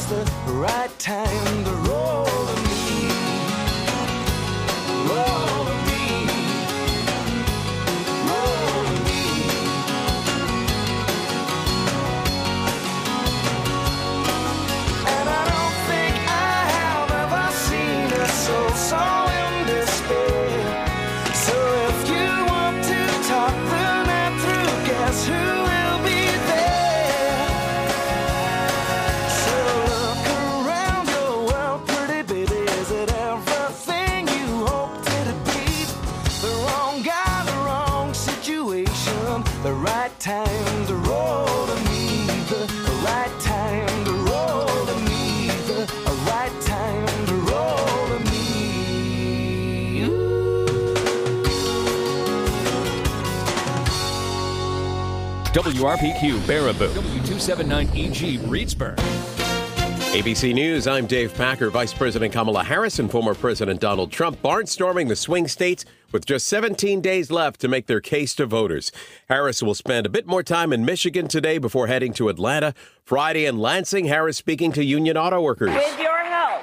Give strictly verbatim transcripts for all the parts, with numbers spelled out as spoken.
the right time to roll to me. Roll to me. Roll to me. And I don't think I have ever seen a soul so in despair. So if you want to talk the night through, guess who will be there? So look around your world, pretty baby. Is it everything you hoped it'd be? The wrong guy, the wrong situation, the right time to roll to me. The right time to roll to me. The right time to roll to me. Ooh. W R P Q Baraboo, W two seventy-nine E G Reedsburg. A B C News, I'm Dave Packer. Vice President Kamala Harris and former President Donald Trump barnstorming the swing states with just seventeen days left to make their case to voters. Harris will spend a bit more time in Michigan today before heading to Atlanta. Friday in Lansing, Harris speaking to union auto workers. With your help,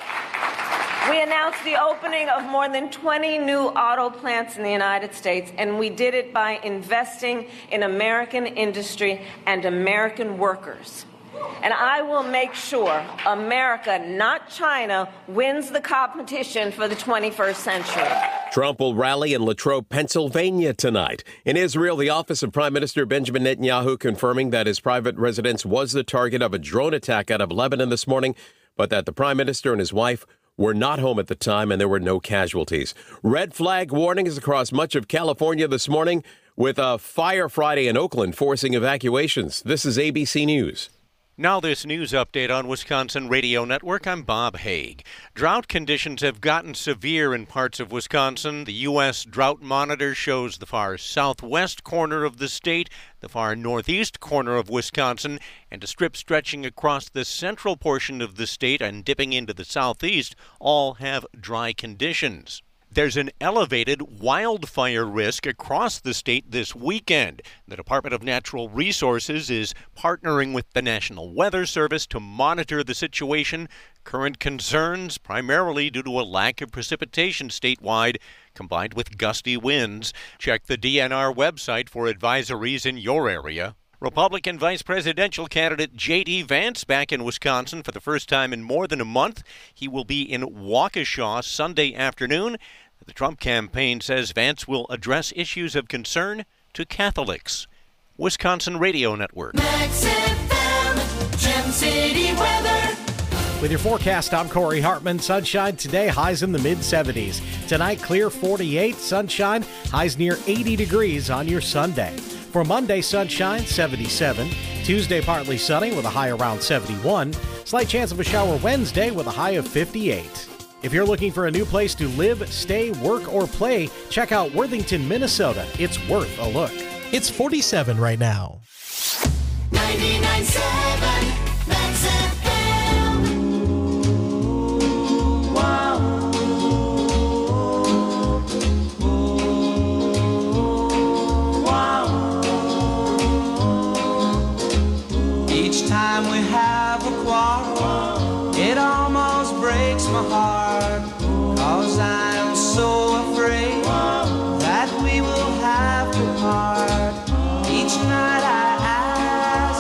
we announced the opening of more than twenty new auto plants in the United States, and we did it by investing in American industry and American workers. And I will make sure America, not China, wins the competition for the twenty-first century. Trump will rally in Latrobe, Pennsylvania tonight. In Israel, the office of Prime Minister Benjamin Netanyahu confirming that his private residence was the target of a drone attack out of Lebanon this morning, but that the prime minister and his wife were not home at the time and there were no casualties. Red flag warnings across much of California this morning with a fire Friday in Oakland forcing evacuations. This is A B C News. Now this news update on Wisconsin Radio Network. I'm Bob Haig. Drought conditions have gotten severe in parts of Wisconsin. The U S Drought Monitor shows the far southwest corner of the state, the far northeast corner of Wisconsin, and a strip stretching across the central portion of the state and dipping into the southeast all have dry conditions. There's an elevated wildfire risk across the state this weekend. The Department of Natural Resources is partnering with the National Weather Service to monitor the situation. Current concerns primarily due to a lack of precipitation statewide, combined with gusty winds. Check the D N R website for advisories in your area. Republican vice presidential candidate J D Vance back in Wisconsin for the first time in more than a month. He will be in Waukesha Sunday afternoon. The Trump campaign says Vance will address issues of concern to Catholics. Wisconsin Radio Network. Max F M, Gem City weather. With your forecast, I'm Corey Hartman. Sunshine today, highs in the mid seventies. Tonight, clear forty-eight, sunshine, highs near eighty degrees on your Sunday. For Monday, sunshine, seventy-seven. Tuesday, partly sunny with a high around seventy-one. Slight chance of a shower Wednesday with a high of fifty-eight. If you're looking for a new place to live, stay, work, or play, check out Worthington, Minnesota. It's worth a look. It's forty-seven right now. ninety-nine point seven, Max F M. Wow. Wow. Each time we have a quarrel, it almost breaks my heart. Cause I'm so afraid that we will have to part. Each night I ask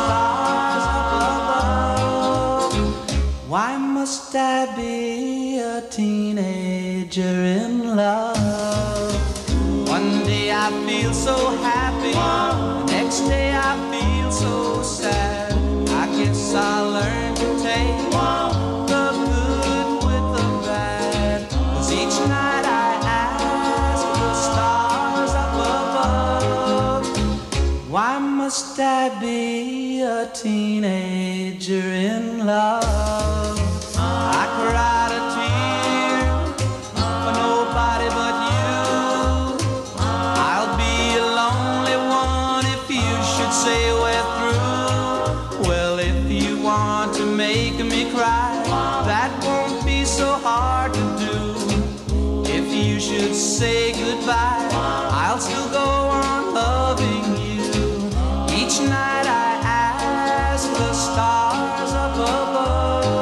the stars up above, why must I be a teenager in love? One day I feel so happy, the next day I feel so sad. I guess I'll learn to take the good with the bad. Cause each night I ask the stars up above, why must I be a teenager in love? I cried a tear for nobody but you. I'll be a lonely one if you should say we're through. Well, if you want to make me cry, that won't be so hard to do. If you should say goodbye, I'll still go on loving you. Each night I ask the stars up above,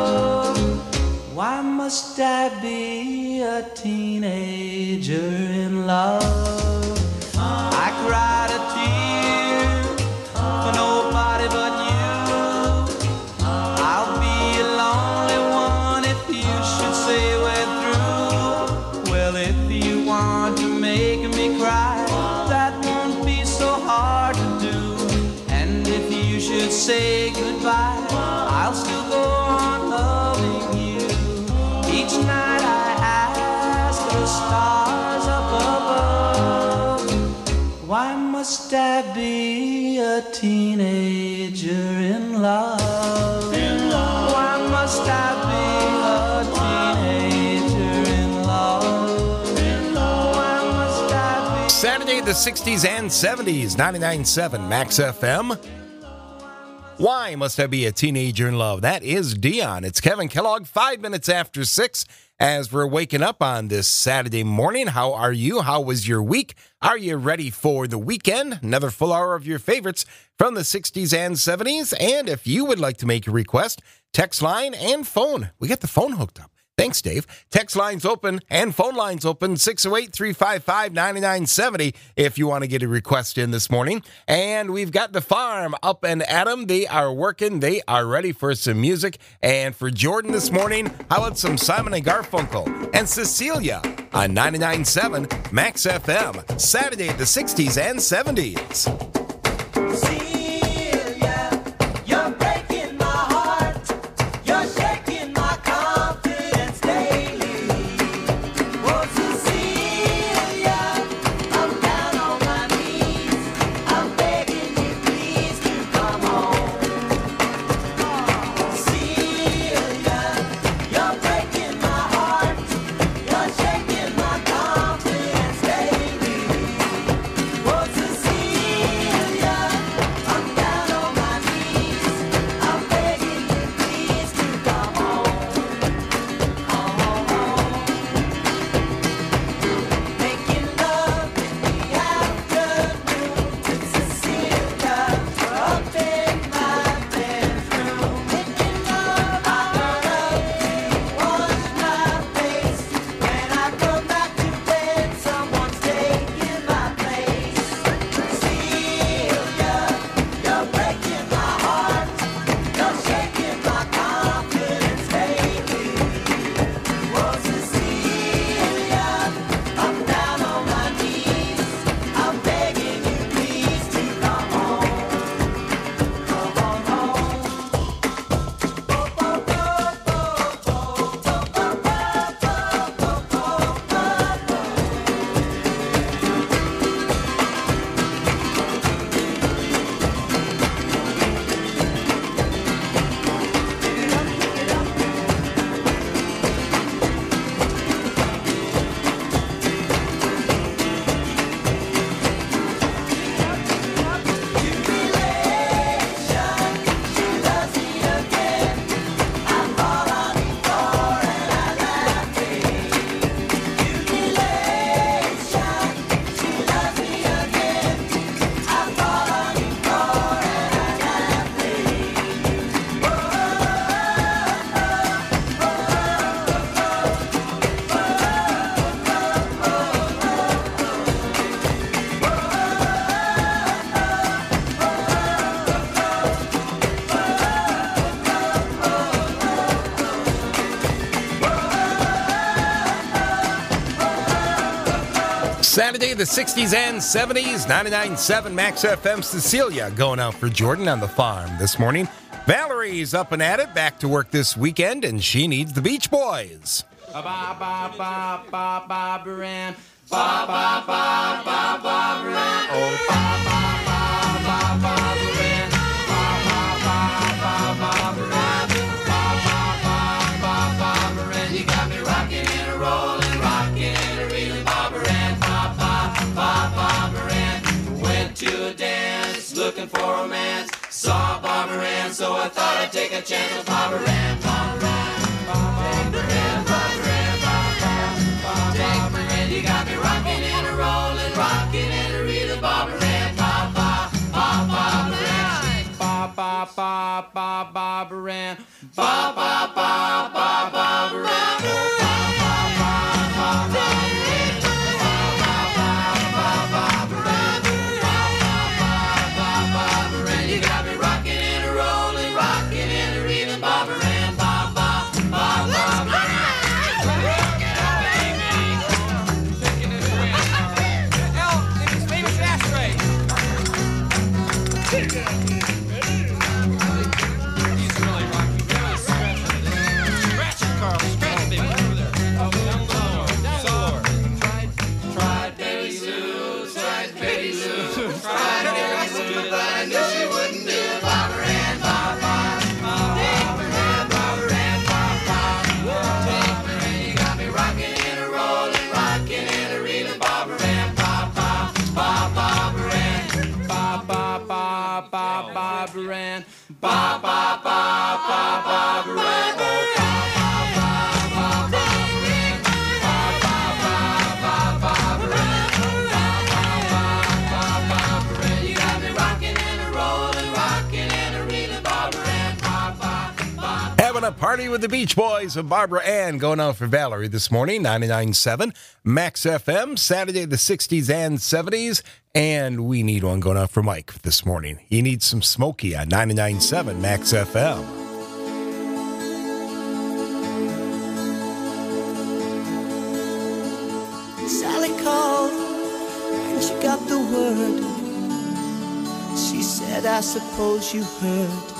must I be a teenager in love? I cried a tear for nobody but you. I'll be a lonely one if you should say we're through. Well, if you want to make me cry, that won't be so hard to do. And if you should say goodbye, I'll still go on loving you. Each night I ask the stars up above, why must I be a teenager in love? In love. Why must I be a teenager in love? In love. Why must I be? Saturday, the sixties and seventies, ninety-nine point seven Max F M. Why must I be a teenager in love? That is Dion. It's Kevin Kellogg, five minutes after six. As we're waking up on this Saturday morning, how are you? How was your week? Are you ready for the weekend? Another full hour of your favorites from the sixties and seventies. And if you would like to make a request, text line and phone. We got the phone hooked up. Thanks, Dave. Text lines open and phone lines open, six oh eight, three five five, nine nine seven oh if you want to get a request in this morning. And we've got the farm up and at 'em. They are working. They are ready for some music. And for Jordan this morning, how about some Simon and Garfunkel and Cecilia on ninety-nine point seven Max F M, Saturday, the sixties and seventies. Saturday, the sixties and seventies, ninety-nine point seven Max F M. Cecilia going out for Jordan on the farm this morning. Valerie's up and at it, back to work this weekend, and she needs the Beach Boys. Ba ba ba ba ba ba Baran. Ba ba ba ba ba Baran. Oh ba ba ba ba ba Baran. Ba ba ba ba ba Baran. Ba ba ba ba ba Baran. You got me rocking and rolling, rocking and reeling, ba Baran. Ba ba ba ba Baran. Went to a dance, looking for romance. Saw Bob Moran, so I thought I'd take a chance with Bob Moran. Bob Moran, Bob Moran, Bob Moran, Bob Moran. You got me rocking and a rolling, rocking and a reeling, Bob Moran. Bob, Bob, Bob, Bob Moran. Bob, Bob, Bob, Bob, Bob Moran. Bob, Bob, Bob, Bob, Bob Moran. Having a Party with the Beach Boys and Barbara Ann going out for Valerie this morning, ninety-nine point seven Max F M, Saturday the sixties and seventies. And we need one going out for Mike this morning. He needs some Smokey on ninety-nine point seven Max F M. Sally called and she got the word. She said, I suppose you heard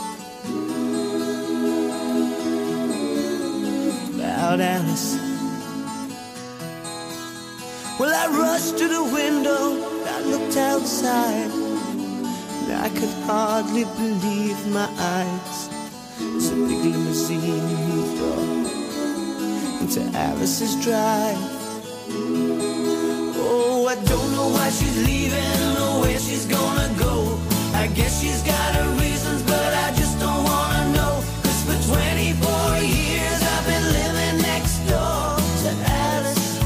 about Alice. Well, I rushed to the window, I looked outside, and I could hardly believe my eyes. It's a big limousine moved up into Alice's drive. Oh, I don't know why she's leaving or where she's gonna go. I guess she's got her reasons, but I just don't wanna know. Cause for twenty-four years I've been living next door to Alice.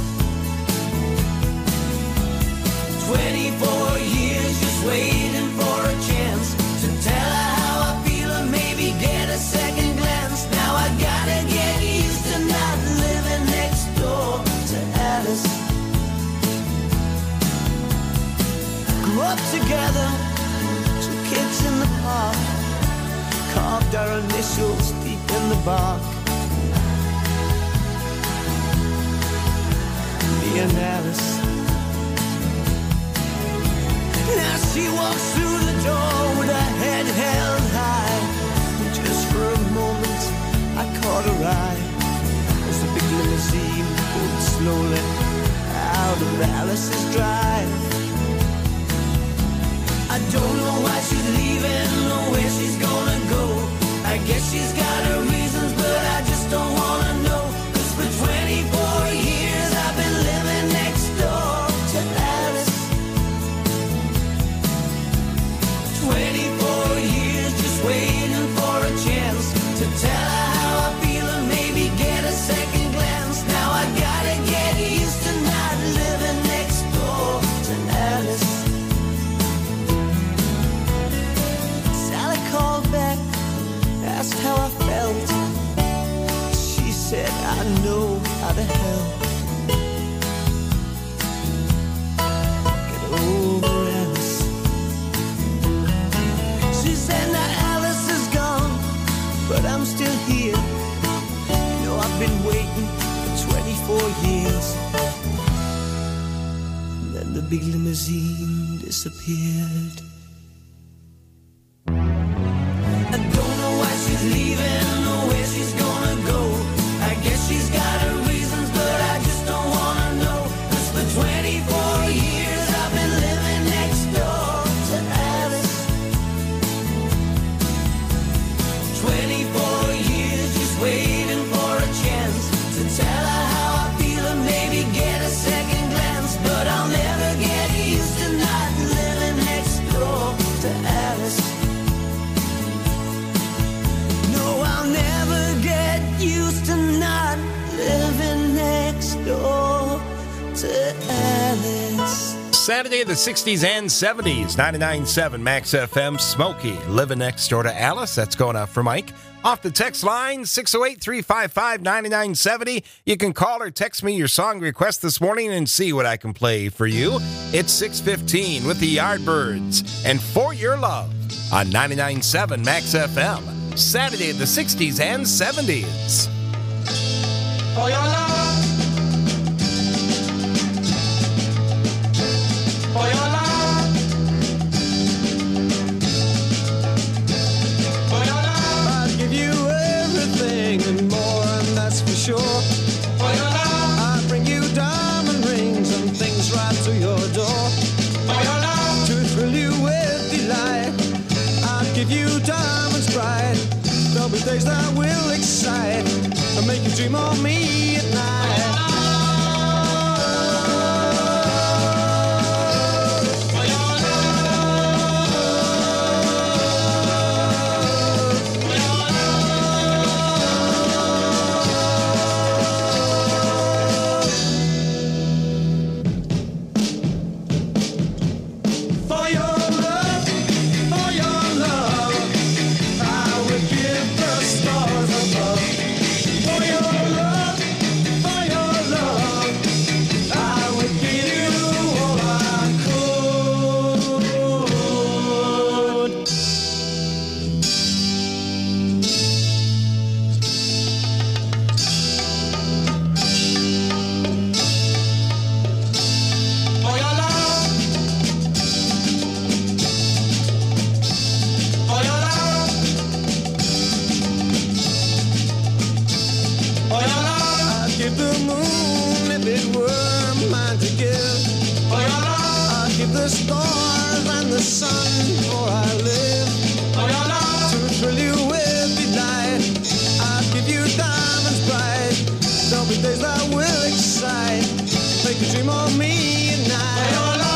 twenty-four years just waiting for a chance to tell her how I feel or maybe get a second glance. Now I gotta get used to not living next door to Alice. Grew up together, two kids in the park, carved our initials deep in the bark. Me and Alice. Now she walks through the door with her head held high, and just for a moment I caught her eye as the big limousine pulled slowly out of Alice's drive. I don't know why she's leaving or where she's gonna go. I guess she's got her reasons, but I just don't wanna know. Cause for twenty-four years I've been living next door to Alice. twenty-four years just waiting for a chance to tell her how I feel and maybe get a second glance. Now I gotta get used to not living next door to Alice. Called back, asked how I felt. She said, I know how to help. Get over Alice. She said, now Alice is gone, but I'm still here. You know I've been waiting for twenty-four years. And then the big limousine disappeared. Leaving or where she's gonna go. I guess she's got her reasons, but I just don't wanna know. Cause for twenty-four years I've been living next door to Alice. twenty-four years just waiting for a chance to tell her how I feel and maybe get a second glance. But I'll never get used to not living next door to Alice. I'll never get used to not living next door to Alice. Saturday the sixties and seventies, ninety-nine point seven Max F M, Smokey, living next door to Alice. That's going out for Mike. Off the text line, six oh eight, three five five, nine nine seven oh. You can call or text me your song request this morning and see what I can play for you. It's six fifteen with the Yardbirds and For Your Love on ninety-nine point seven Max F M. Saturday, the sixties and seventies. For your love, for your love, for your love, I'd give you everything and more, and that's for sure. For your love, I'd bring you diamond rings and things right to your door. For your love, to thrill you with delight, I'd give you diamonds bright. There'll be days that will excite and make you dream of me at night. for your love, for your love, for your love, for your love, I would give the stars above give the moon if it were mine to give. For your love. I'd give the stars and the sun for I live. For your love. To thrill you with delight. I'd give you diamonds bright. There'll be days that will excite. Make you dream of me at night. For your love.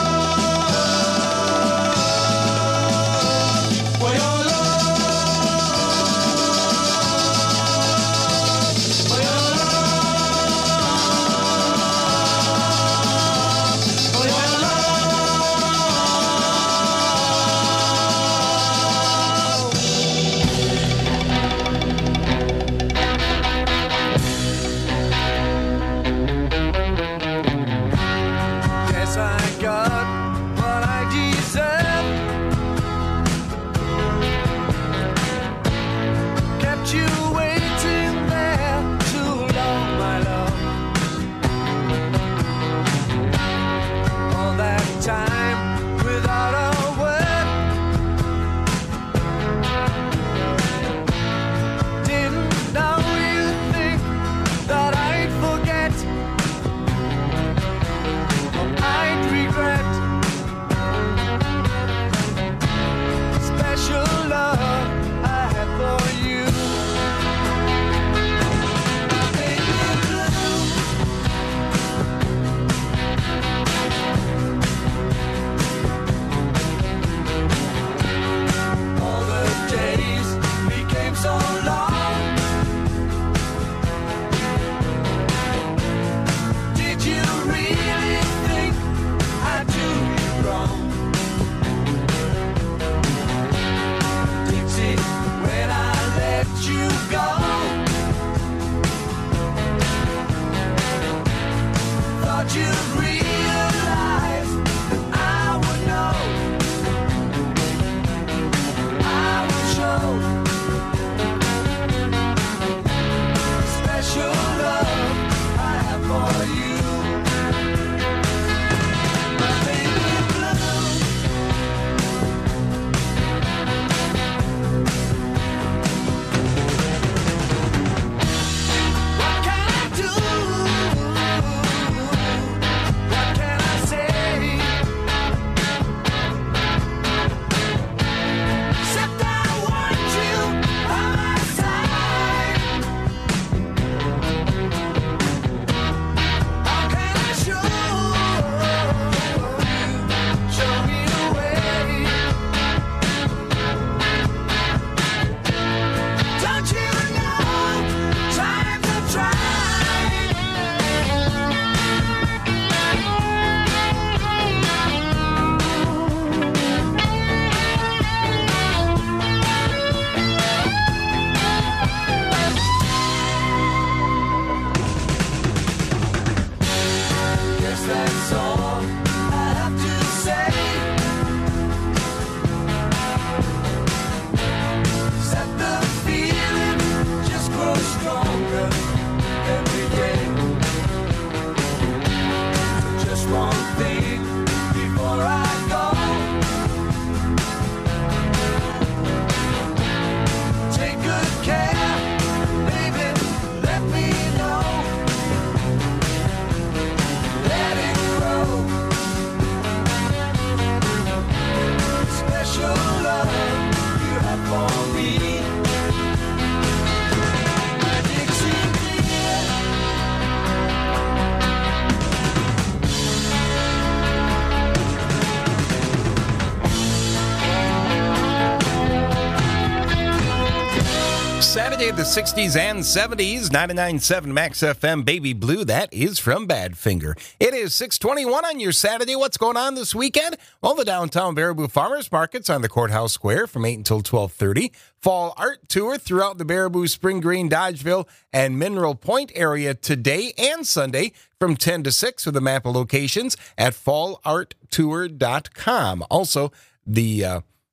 Saturday of the sixties and seventies, ninety-nine point seven Max F M, Baby Blue. That is from Badfinger. It is six twenty-one on your Saturday. What's going on this weekend? Well, the downtown Baraboo Farmers Market's on the Courthouse Square from eight until twelve thirty. Fall art tour throughout the Baraboo, Spring Green, Dodgeville, and Mineral Point area today and Sunday from ten to six with a map of locations at fall art tour dot com. Also, the uh,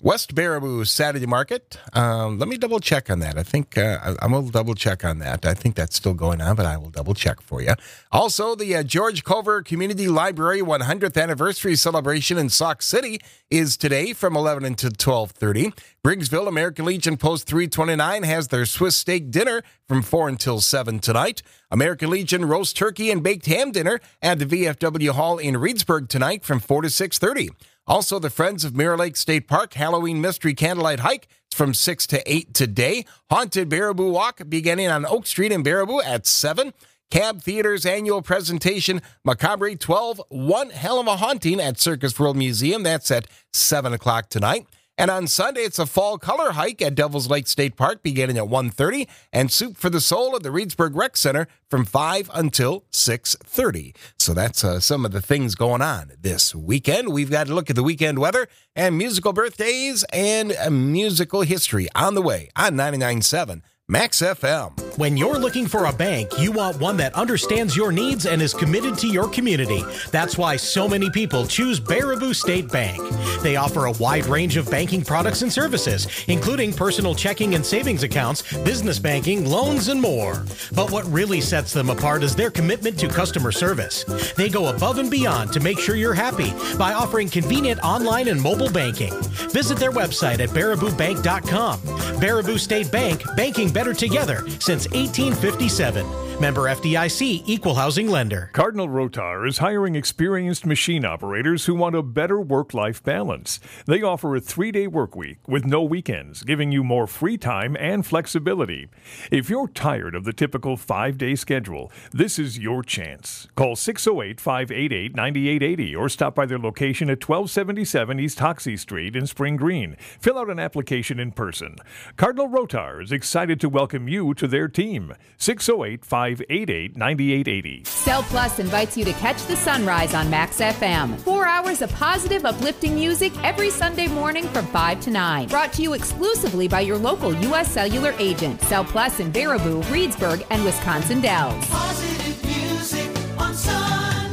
West Baraboo Saturday Market. Um, let me double check on that. I think uh, I, I will double check on that. I think that's still going on, but I will double check for you. Also, the uh, George Culver Community Library one hundredth anniversary celebration in Sauk City is today from eleven until twelve thirty. Briggsville American Legion Post three twenty-nine has their Swiss steak dinner from four until seven tonight. American Legion roast turkey and baked ham dinner at the V F W Hall in Reedsburg tonight from four to six thirty. Also, the Friends of Mirror Lake State Park Halloween Mystery Candlelight Hike from six to eight today. Haunted Baraboo Walk beginning on Oak Street in Baraboo at seven. Cab Theater's annual presentation, Macabre twelve, One Hell of a Haunting at Circus World Museum. That's at seven o'clock tonight. And on Sunday, it's a fall color hike at Devil's Lake State Park beginning at one thirty, and Soup for the Soul at the Reedsburg Rec Center from five until six thirty. So that's uh, some of the things going on this weekend. We've got to look at the weekend weather and musical birthdays and uh, musical history on the way on ninety-nine point seven Max F M. When you're looking for a bank, you want one that understands your needs and is committed to your community. That's why so many people choose Baraboo State Bank. They offer a wide range of banking products and services, including personal checking and savings accounts, business banking, loans, and more. But what really sets them apart is their commitment to customer service. They go above and beyond to make sure you're happy by offering convenient online and mobile banking. Visit their website at baraboo bank dot com. Baraboo State Bank, banking better together since eighteen fifty-seven. Member F D I C, Equal Housing Lender. Cardinal Rotar is hiring experienced machine operators who want a better work-life balance. They offer a three-day work week with no weekends, giving you more free time and flexibility. If you're tired of the typical five-day schedule, this is your chance. Call six oh eight, five eight eight, nine eight eight oh or stop by their location at twelve seventy-seven East Hoxie Street in Spring Green. Fill out an application in person. Cardinal Rotar is excited to welcome you to their team. six oh eight, five eight eight, nine eight eight oh. Cell Plus invites you to catch the sunrise on Max F M. Four hours of positive, uplifting music every Sunday morning from five to nine. Brought to you exclusively by your local U S Cellular agent. Cell Plus in Baraboo, Reedsburg, and Wisconsin Dells. Positive music on Sunrise.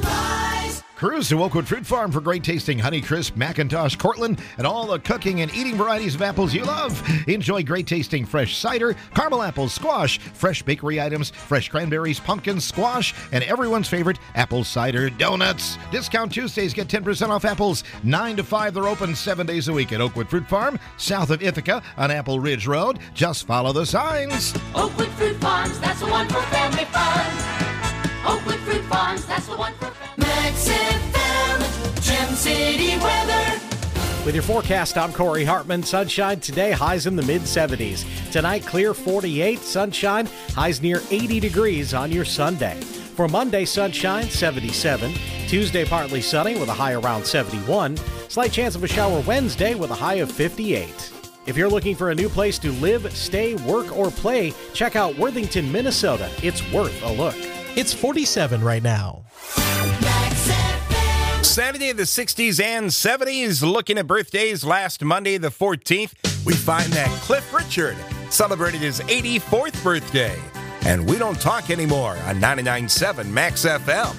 Cruise to Oakwood Fruit Farm for great tasting Honeycrisp, Macintosh, Cortland, and all the cooking and eating varieties of apples you love. Enjoy great tasting fresh cider, caramel apples, squash, fresh bakery items, fresh cranberries, pumpkins, squash, and everyone's favorite apple cider donuts. Discount Tuesdays, get ten percent off apples. nine to five, they're open seven days a week at Oakwood Fruit Farm, south of Ithaca on Apple Ridge Road. Just follow the signs. Oakwood Fruit Farms, that's the one for family fun. Oakwood Fruit Farms, that's the one for family. Max F M, Gem City weather. With your forecast, I'm Corey Hartman. Sunshine today, highs in the mid seventies. Tonight, clear forty-eight, sunshine, highs near eighty degrees on your Sunday. For Monday, sunshine, seventy-seven. Tuesday, partly sunny with a high around seventy-one. Slight chance of a shower Wednesday with a high of fifty-eight. If you're looking for a new place to live, stay, work, or play, check out Worthington, Minnesota. It's worth a look. It's forty-seven right now. Saturday, the sixties and seventies. Looking at birthdays, last Monday, the fourteenth, we find that Cliff Richard celebrated his eighty-fourth birthday. And we don't talk anymore on ninety-nine point seven Max F M.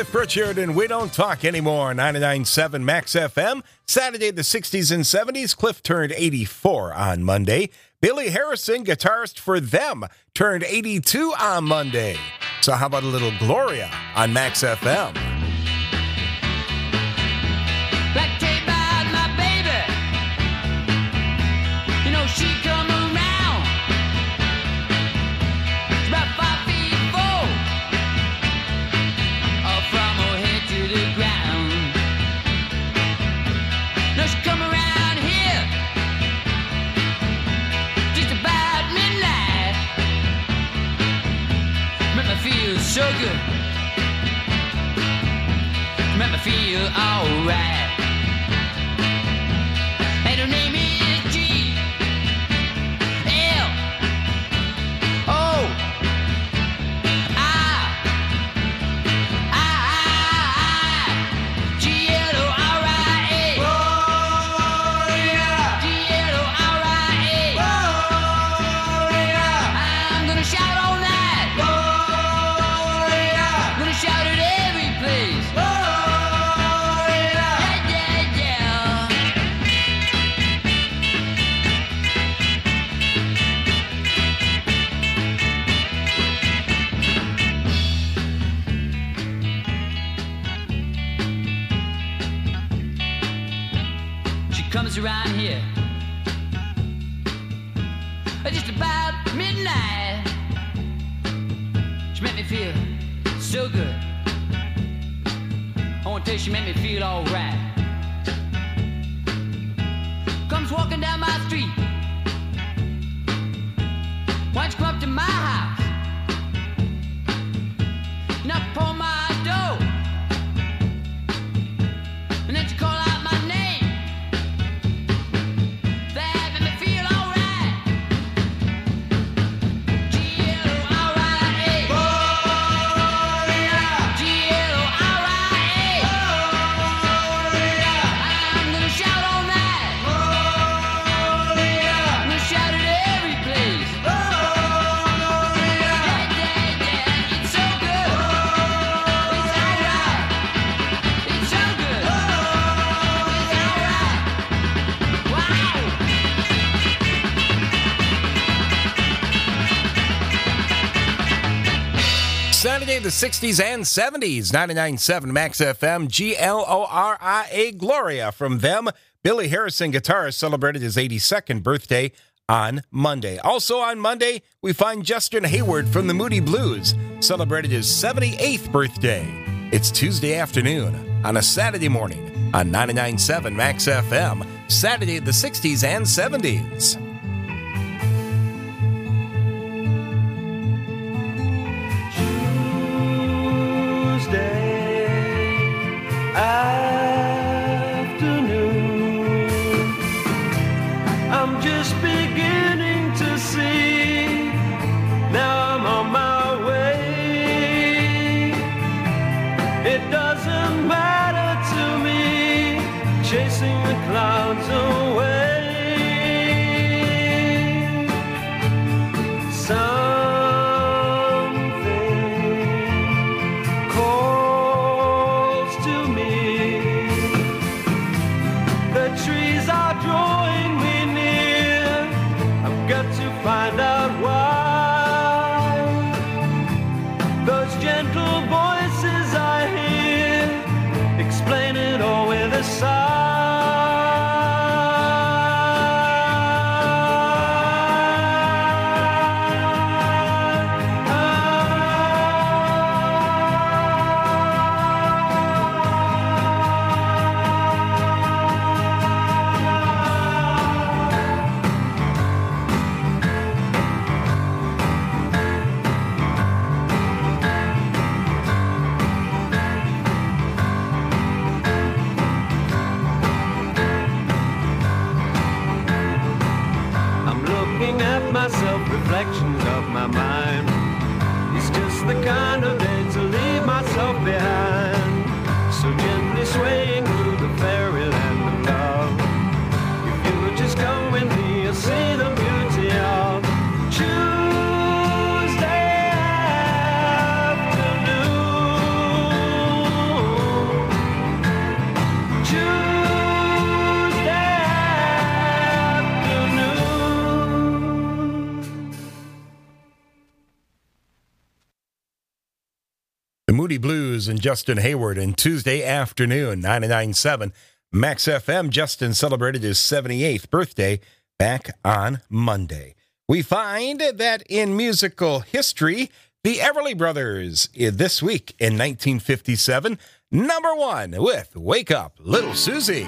Cliff Richard and We Don't Talk Anymore, ninety-nine point seven Max F M. Saturday, the sixties and seventies. Cliff turned eighty-four on Monday. Billy Harrison, guitarist for Them, turned eighty-two on Monday. So how about a little Gloria on Max F M? Like tell you about my baby. You know she come around. She's about five feet four. Oh, from her head to the ground. No, she come around here just about midnight. Make me feel so good. Make me feel alright. And her name is G L O I I G L O R I A. Gloria. G L O R I A. Gloria. I'm gonna shout all night. Gloria. I'm gonna shout at every place. Gloria. Yeah, yeah, yeah. She comes around here just about midnight. She made me feel so good. I want to tell you, she made me feel alright. Comes walking down my street. Why don't you come up to my house? Knock upon my door. And then you call out my name. That made me feel alright. G L O R I A. Gloria. G L O R I A. Gloria. I'm gonna shout all night. Gloria. I'm gonna shout at every place. Gloria. Yeah, yeah, yeah. It's so good. It's alright. It's so good. It's alright. Wow. Saturday, the sixties and seventies, ninety-nine point seven Max F M, G L O R I A, Gloria from Them. Billy Harrison, guitarist, celebrated his eighty-second birthday on Monday. Also on Monday, we find Justin Hayward from the Moody Blues, celebrated his seventy-eighth birthday. It's Tuesday afternoon on a Saturday morning on ninety-nine point seven Max F M, Saturday, the sixties and seventies. Tuesday afternoon, I'm just beginning to see. Now I'm on my way. It doesn't matter to me, chasing the clouds away. Something calls to me. The trees are drawing me near. I've got to find out why. Those gentle voices I hear explain it all with a sigh. Cruz and Justin Hayward in Tuesday afternoon, ninety-nine point seven Max F M. Justin celebrated his seventy-eighth birthday back on Monday. We find that in musical history, the Everly Brothers, this week in nineteen fifty-seven, number one with Wake Up, Little Susie.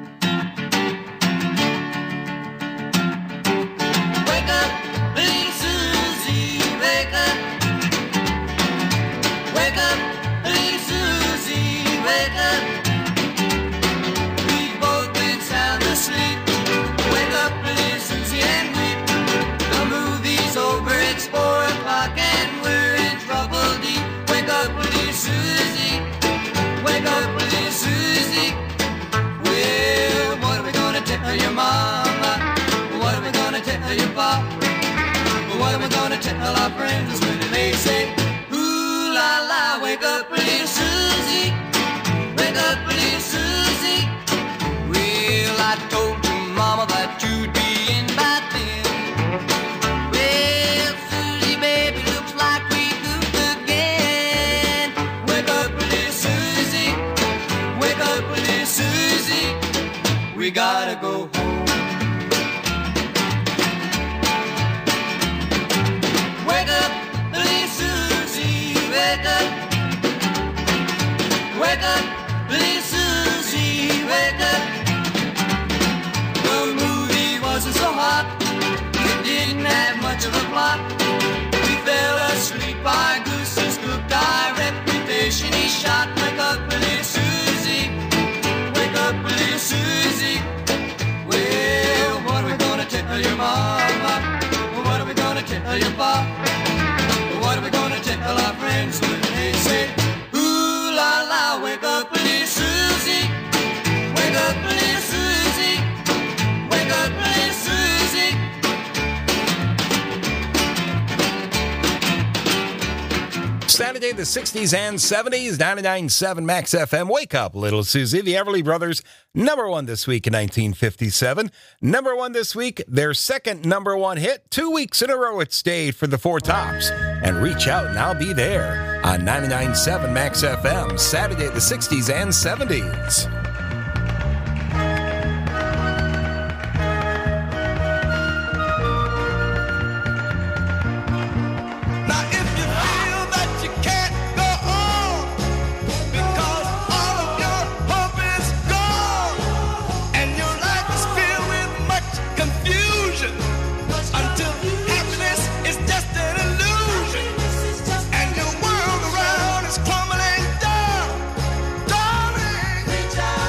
Wake up, little Susie, wake up. Wake up, little Susie, wake up. We've both been sound asleep. Wake up, little Susie, and weep. The movie's over, it's four o'clock, and we're in trouble deep. Wake up, little Susie, wake up, little Susie. Well, what are we gonna tell your mama? What are we gonna tell your papa? What are we gonna tell our friends when they say, ooh la la, wake up, little Susie, wake up, little Susie. Well, I told your mama that you'd be in by then. Well, Susie, baby, looks like we goofed again. Wake up, little Susie, wake up, little Susie. We gotta go home. Wake up, little Susie, wake up. Wake up, little Susie, wake up. The movie wasn't so hot, it didn't have much of a plot. We fell asleep, our goose is cooked, our reputation is shot. Wake up, little Susie, wake up, little Susie. Well, what are we gonna tell your mama? What are we gonna tell your papa? What are we gonna tell our friends when they say, ooh la la, wake up, little Susie, wake up, little Susie, wake up, little Susie. Saturday, the sixties and seventies, ninety-nine point seven Max F M. Wake up, Little Susie. The Everly Brothers, number one this week in nineteen fifty-seven. Number one this week, their second number one hit. Two weeks in a row it stayed for the Four Tops. And Reach Out and I'll Be There on ninety-nine point seven Max F M. Saturday, the sixties and seventies. Reach out.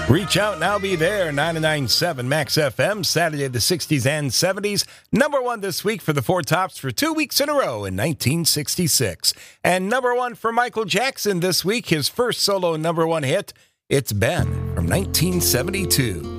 Reach out and I'll be there. ninety-nine point seven Max F M, Saturday the sixties and seventies. Number one this week for the Four Tops for two weeks in a row in nineteen sixty-six. And number one for Michael Jackson this week, his first solo number one hit, It's Ben from nineteen seventy-two.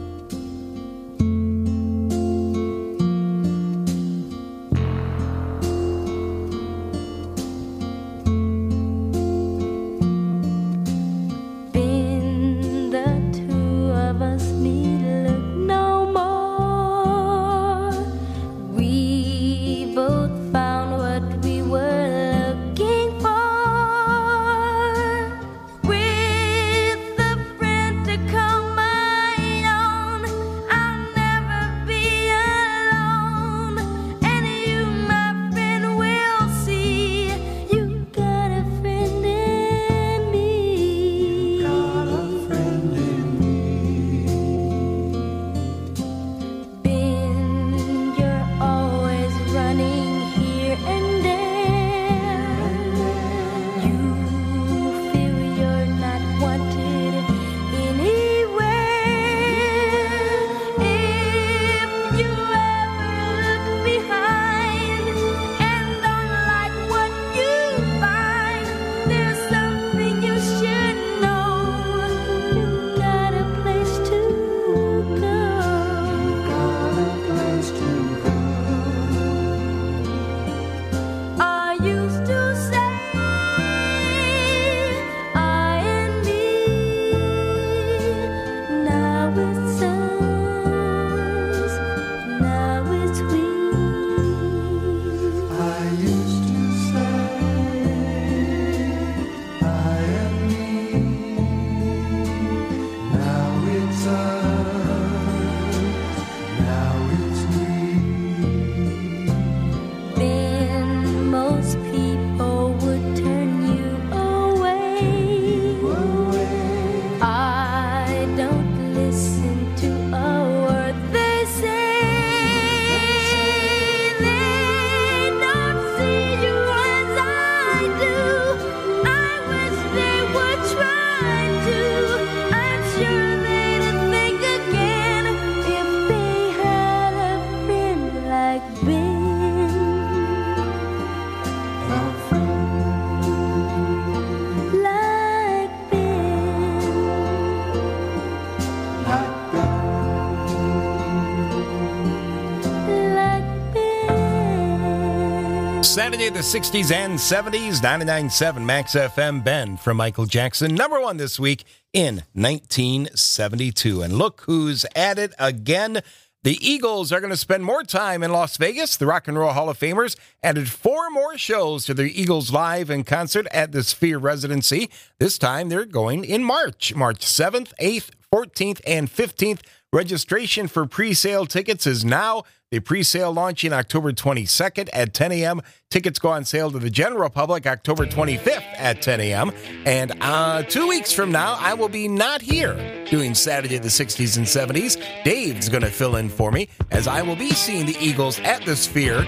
Saturday, the sixties and seventies, ninety-nine point seven Max F M, Ben from Michael Jackson. Number one this week in nineteen seventy-two. And look who's at it again. The Eagles are going to spend more time in Las Vegas. The Rock and Roll Hall of Famers added four more shows to their Eagles Live in concert at the Sphere residency. This time they're going in March, March seventh, eighth, fourteenth, and fifteenth. Registration for pre-sale tickets is now. The pre-sale launching October twenty-second at ten a.m. Tickets go on sale to the general public October twenty-fifth at ten a.m. And uh, two weeks from now, I will be not here doing Saturday the sixties and seventies. Dave's going to fill in for me as I will be seeing the Eagles at the Sphere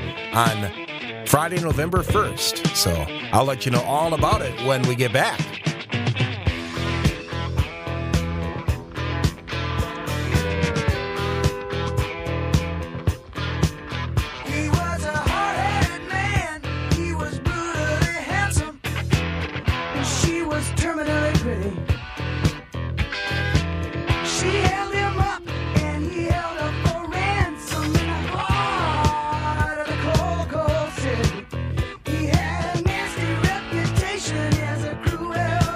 on Friday, November first. So I'll let you know all about it when we get back. He had a nasty reputation as a cruel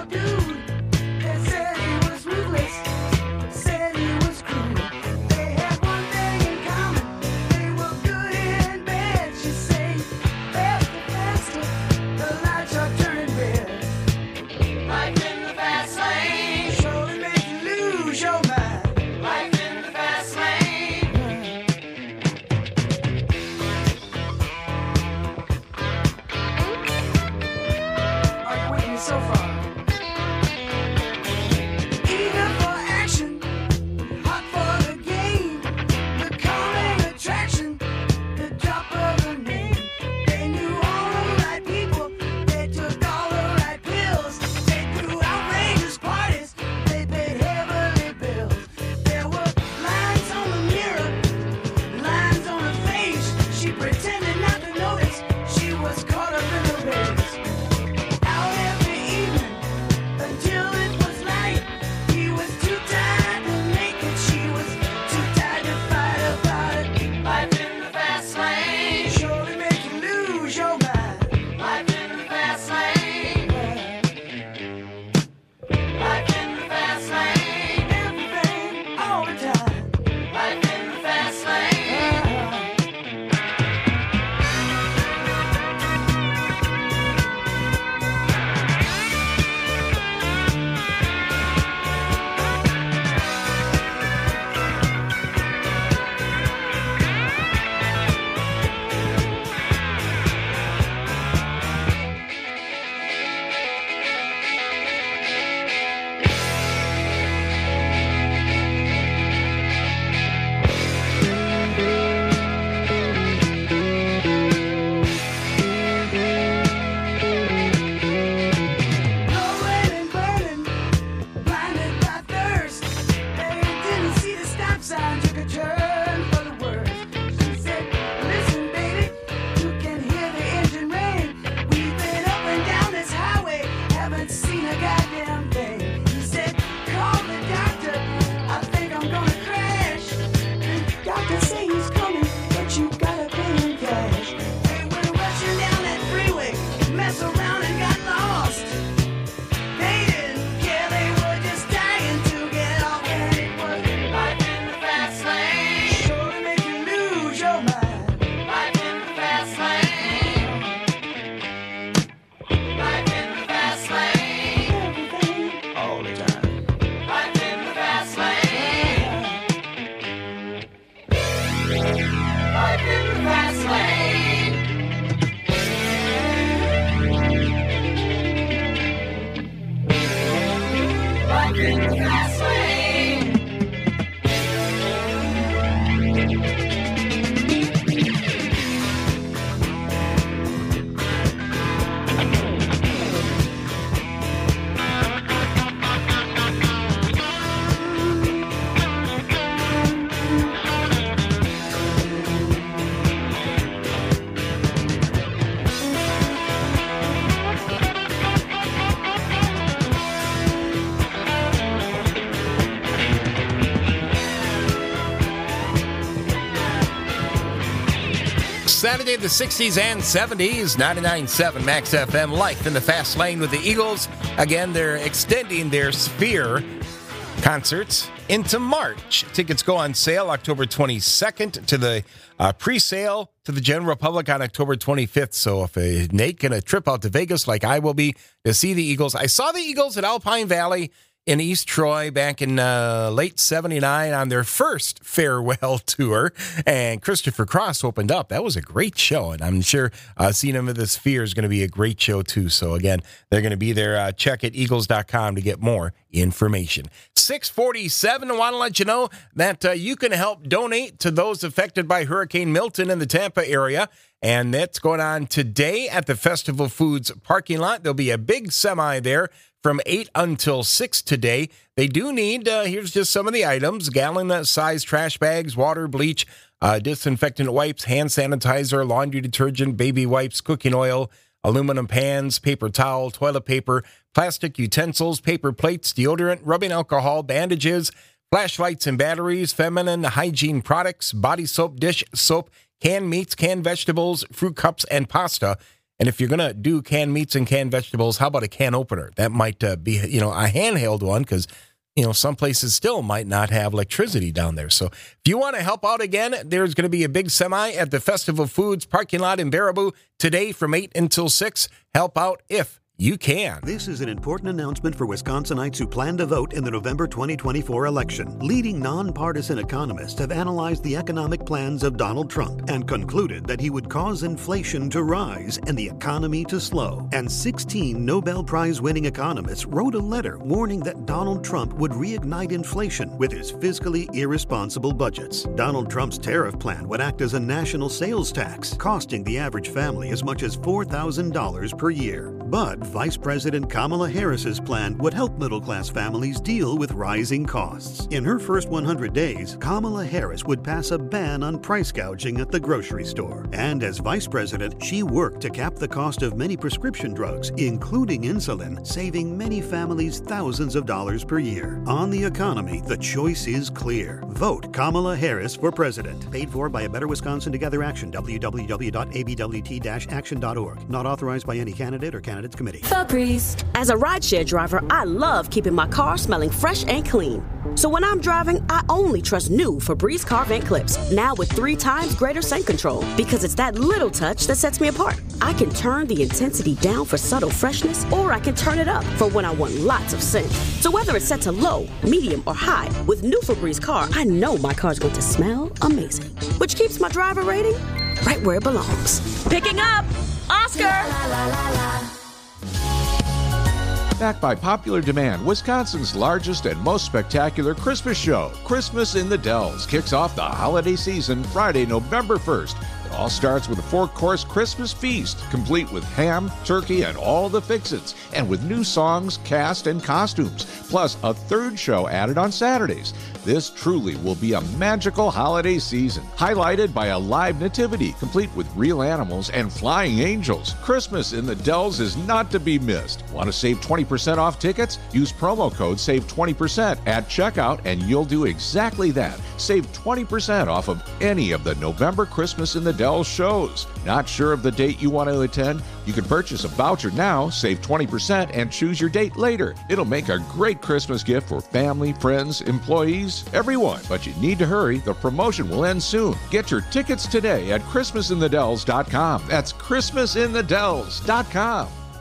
life in the fast lane. Saturday, the sixties and seventies, ninety-nine point seven Max F M, Life in the Fast Lane with the Eagles. Again, they're extending their Sphere concerts into March. Tickets go on sale October twenty-second to the uh, pre-sale to the general public on October twenty-fifth. So if uh, Nate can a trip out to Vegas like I will be to see the Eagles. I saw the Eagles at Alpine Valley in East Troy back in uh, late seventy-nine on their first farewell tour, and Christopher Cross opened up. That was a great show, and I'm sure uh, seeing them at the Sphere is going to be a great show too. So again, they're going to be there. Uh, check at eagles dot com to get more information. six forty-seven, I want to let you know that uh, you can help donate to those affected by Hurricane Milton in the Tampa area. And that's going on today at the Festival Foods parking lot. There'll be a big semi there from eight until six today. They do need, uh, here's just some of the items, gallon-size trash bags, water, bleach, uh, disinfectant wipes, hand sanitizer, laundry detergent, baby wipes, cooking oil, aluminum pans, paper towel, toilet paper, plastic utensils, paper plates, deodorant, rubbing alcohol, bandages, flashlights and batteries, feminine hygiene products, body soap, dish soap, canned meats, canned vegetables, fruit cups, and pasta. And if you're going to do canned meats and canned vegetables, how about a can opener? That might uh, be, you know, a handheld one because, you know, some places still might not have electricity down there. So if you want to help out again, there's going to be a big semi at the Festival Foods parking lot in Baraboo today from eight until six. Help out if you can. This is an important announcement for Wisconsinites who plan to vote in the November twenty twenty-four election. Leading nonpartisan economists have analyzed the economic plans of Donald Trump and concluded that he would cause inflation to rise and the economy to slow. And sixteen Nobel Prize-winning economists wrote a letter warning that Donald Trump would reignite inflation with his fiscally irresponsible budgets. Donald Trump's tariff plan would act as a national sales tax, costing the average family as much as four thousand dollars per year. But Vice President Kamala Harris's plan would help middle-class families deal with rising costs. In her first one hundred days, Kamala Harris would pass a ban on price gouging at the grocery store. And as Vice President, she worked to cap the cost of many prescription drugs, including insulin, saving many families thousands of dollars per year. On the economy, the choice is clear. Vote Kamala Harris for president. Paid for by A Better Wisconsin Together Action, w w w dot a b w t dash action dot org. Not authorized by any candidate or candidates committee. Febreze. As a rideshare driver, I love keeping my car smelling fresh and clean. So when I'm driving, I only trust new Febreze car vent clips, now with three times greater scent control, because it's that little touch that sets me apart. I can turn the intensity down for subtle freshness, or I can turn it up for when I want lots of scent. So whether it's set to low, medium, or high, with new Febreze car, I know my car's going to smell amazing, which keeps my driver rating right where it belongs. Picking up Oscar! La, la, la, la. Backed by popular demand, Wisconsin's largest and most spectacular Christmas show, Christmas in the Dells, kicks off the holiday season Friday, November first. It all starts with a four-course Christmas feast, complete with ham, turkey, and all the fix-its, and with new songs, cast, and costumes, plus a third show added on Saturdays. This truly will be a magical holiday season, highlighted by a live nativity, complete with real animals and flying angels. Christmas in the Dells is not to be missed. Want to save twenty percent off tickets? Use promo code SAVE twenty percent at checkout, and you'll do exactly that. Save twenty percent off of any of the November Christmas in the Dells shows. Not sure of the date you want to attend? You can purchase a voucher now, save twenty percent, and choose your date later. It'll make a great Christmas gift for family, friends, employees, everyone. But you need to hurry. The promotion will end soon. Get your tickets today at christmas in the dells dot com. That's christmas in the dells dot com.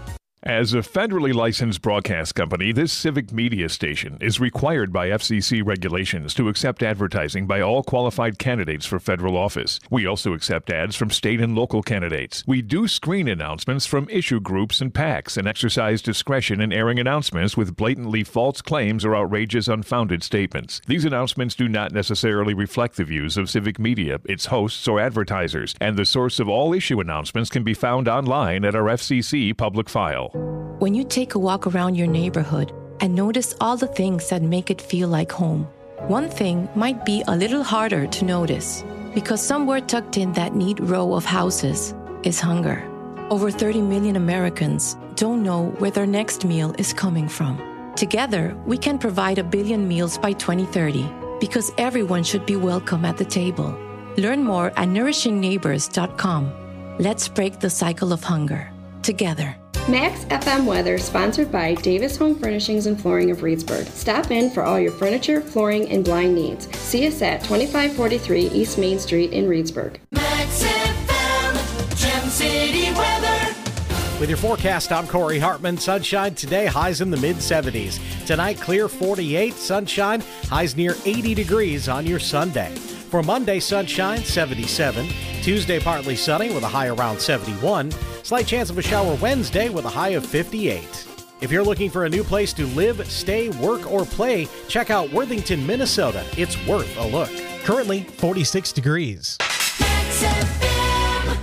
As a federally licensed broadcast company, this civic media station is required by F C C regulations to accept advertising by all qualified candidates for federal office. We also accept ads from state and local candidates. We do screen announcements from issue groups and PACs and exercise discretion in airing announcements with blatantly false claims or outrageous, unfounded statements. These announcements do not necessarily reflect the views of civic media, its hosts, or advertisers, and the source of all issue announcements can be found online at our F C C public file. When you take a walk around your neighborhood and notice all the things that make it feel like home, one thing might be a little harder to notice because somewhere tucked in that neat row of houses is hunger. Over thirty million Americans don't know where their next meal is coming from. Together, we can provide a billion meals by twenty thirty because everyone should be welcome at the table. Learn more at nourishing neighbors dot com. Let's break the cycle of hunger together. Max F M weather sponsored by Davis Home Furnishings and Flooring of Reedsburg. Stop in for all your furniture, flooring, and blind needs. See us at twenty-five forty-three East Main Street in Reedsburg. Max F M, Gem City weather. With your forecast, I'm Corey Hartman. Sunshine today, highs in the mid seventies. Tonight, clear forty-eight, sunshine, highs near eighty degrees on your Sunday. For Monday, sunshine, seventy-seven. Tuesday, partly sunny with a high around seventy-one. Slight chance of a shower Wednesday with a high of fifty-eight. If you're looking for a new place to live, stay, work, or play, check out Worthington, Minnesota. It's worth a look. Currently, forty-six degrees. Max F M.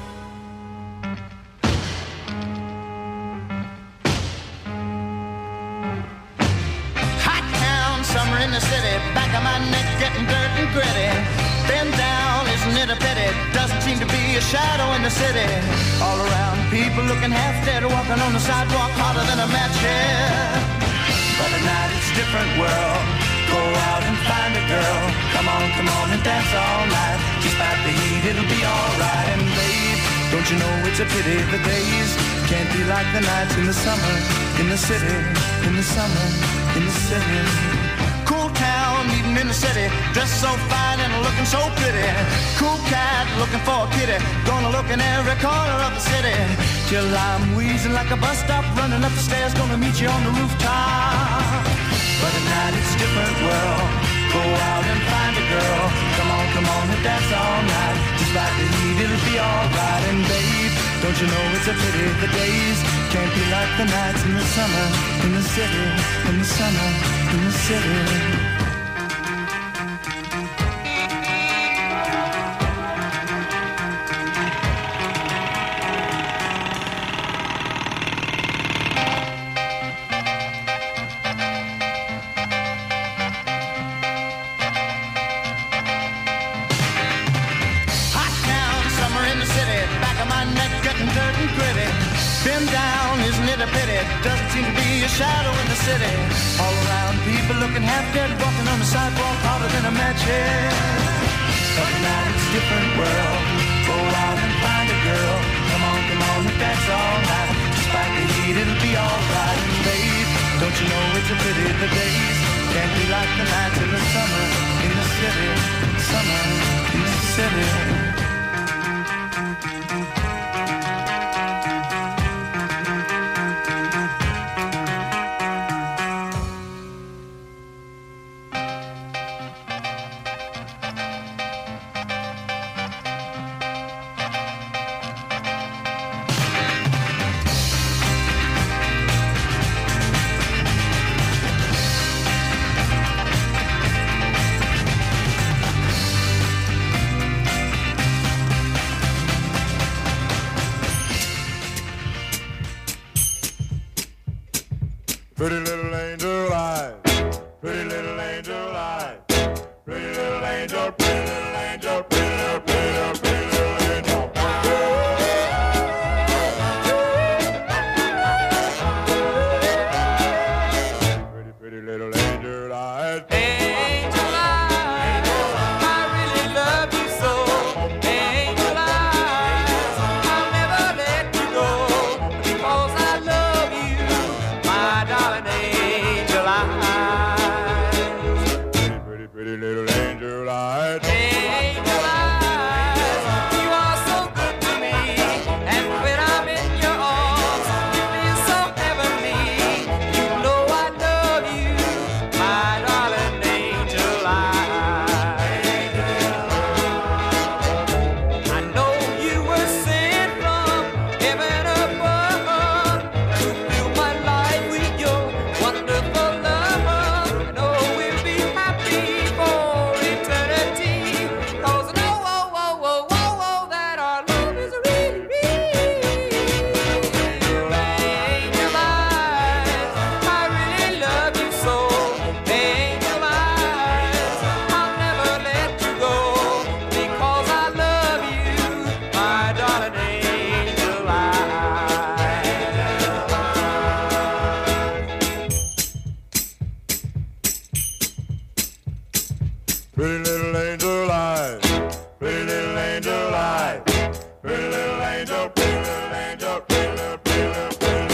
Hot town, summer in the city, back of my neck getting dirt and gritty. Bend down, isn't it a pity? Doesn't seem to be a shadow in the city. All around, people looking half dead, walking on the sidewalk harder than a match here. But at night it's a different world. Go out and find a girl. Come on, come on and dance all night. Despite the heat, it'll be alright. And babe, don't you know it's a pity the days can't be like the nights in the summer, in the city, in the summer, in the city. Cool town, meeting in the city, dressed so fine and looking so pretty. Cool cat, looking for a kitty, gonna look in every corner of the city. Till I'm wheezing like a bus stop, running up the stairs, gonna meet you on the rooftop. But at night it's a different world. Go out and find a girl. Come on, come on and dance all night. Just like the heat, it'll be alright. And babe, don't you know it's a pity the days can't be like the nights in the summer, in the city, in the summer, in the city. Been down, isn't it a pity? Doesn't seem to be a shadow in the city. All around, people looking half dead, walking on the sidewalk harder than a match here. But now it's a different world. Go out and find a girl. Come on, come on and dance all night. Despite the heat, it'll be alright. And babe, don't you know it's a pity the days can't be like the nights in the summer in the city. Summer in the city. Pretty little angel eyes, pretty little angel eyes, pretty little angel, pretty little angel, pretty little, pretty little, pretty little angel. Pretty, pretty little angel eyes. Angel eyes, I really love you so. Angel eyes, I'll never let you go because I love you, my darling angel eyes. Pretty, pretty, pretty little angel eyes. Angel eyes, you are so good to me, and when I'm in your arms, it feels so heavenly. Pretty little angel eyes, pretty little angel eyes, pretty little angel, pretty little angel, pretty little, pretty little, pretty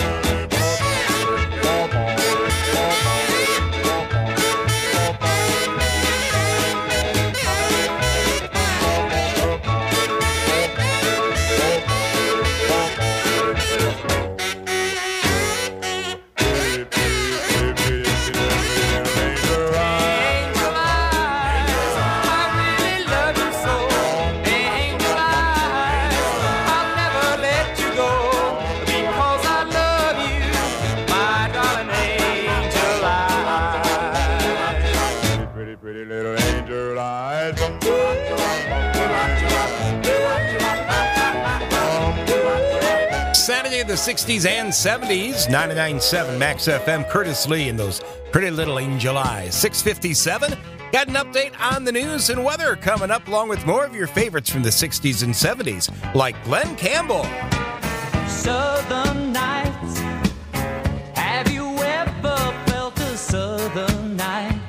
Saturday of the sixties and seventies, ninety-nine point seven Max F M, Curtis Lee and those pretty little angel eyes. six fifty-seven, got an update on the news and weather coming up, along with more of your favorites from the sixties and seventies, like Glenn Campbell. Southern nights, have you ever felt a southern night?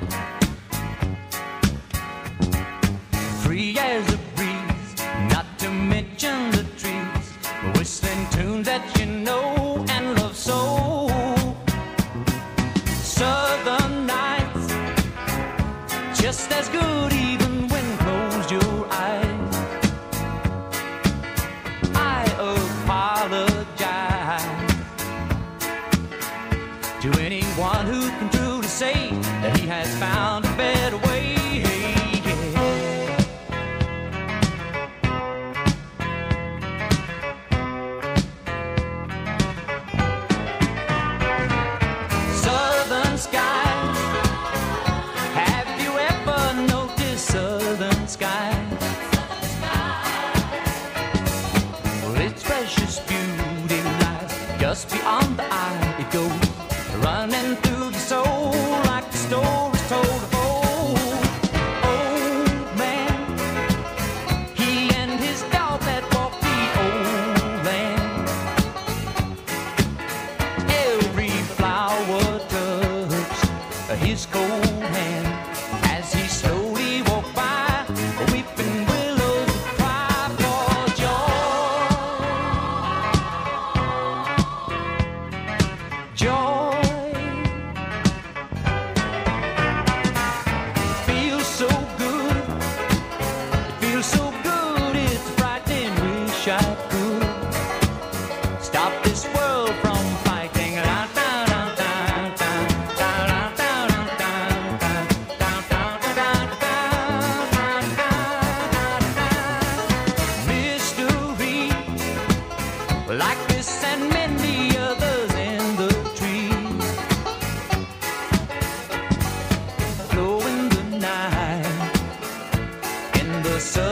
Free as a breeze, not to mention the trees, whistling tunes that you know and love so. Southern nights, just as good even when closed your eyes. I apologize to anyone who can truly say that he has found a better way. Southern skies, have you ever noticed southern skies? Well, its precious beauty lies just beyond the eye. It goes running through the soul like the stories told of old. Old man, he and his dog that walked the old land. Every flower touched his cold hand as he slowly walked by. Weeping willows cry for joy. Joy feels so good. It feels so good. It's frightening. Wish I could stop this world from fighting. Mystery like this and many others in the trees, glow in the night in the sun.